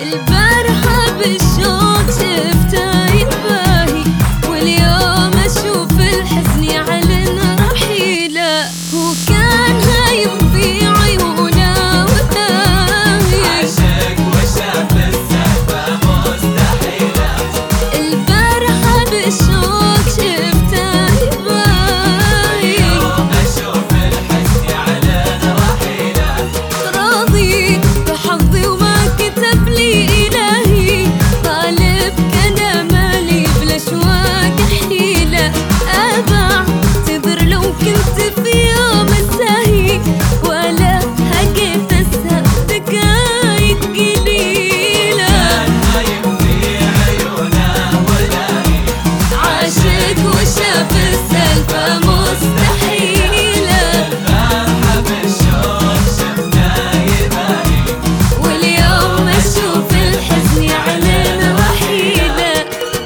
البارحة بالشوق شفته يباهي، واليوم أشوف الحزن يعلن رحيله. هو كان هايم في عيونه وتاهي، عاشق وشاف السالفة مستحيلة. البارحة بالشوق شفته يباهي، اليوم أشوف الحزن يعلن رحيله. راضي بحظي وما كتب لي إلهي، طالب كان مالي بالأشواق حيلة. أبى اعتذر لو كنت في يوم الساهي، ولا حقيت أسهى دقايق قليلة. كان هايم في عيونه ولاهي، عاشق وشاف السالفة مستحيلة، البارحة بالشوق شفته يباهي. واليوم أشوف الحزن يعلن رحيله.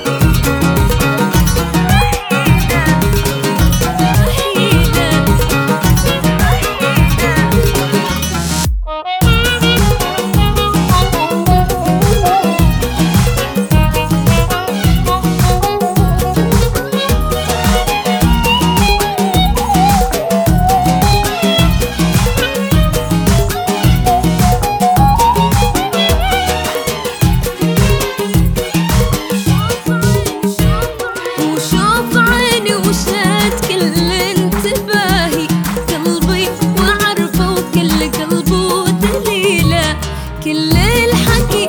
وشوف عيني وشات كل انتباهي، قلبي وعرفه وكل قلبه دليله. كل الحكي